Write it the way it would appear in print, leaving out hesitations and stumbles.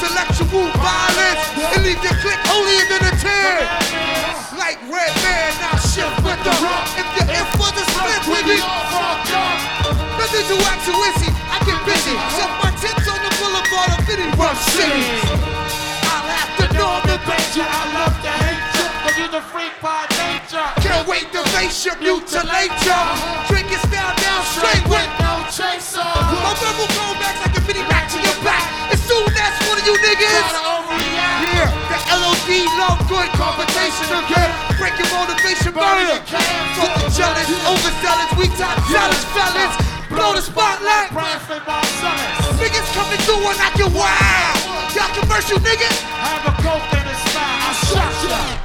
intellectual violence and leave your clique holier than a tear. Like Red Man, now shift with the rock. If you're in for the split, baby. Nothing to act too easy, I get busy. Set my tits on the boulevard of City Rough City. I'll have to know the danger. I love to hate you, cause you're the freak by nature. Can't wait to face you, mutilate you. Drink it down straight with no chaser. My verbal callbacks like a mini back to your back. As soon as one of you niggas yeah, the LOD love good confrontation again. Break your motivation, burn it. Fuck the jealous, overzealous, we top challenge fellas. Blow the spotlight. Niggas coming through and I can wow. Y'all commercial niggas. Have a coke in his style. I shot ya.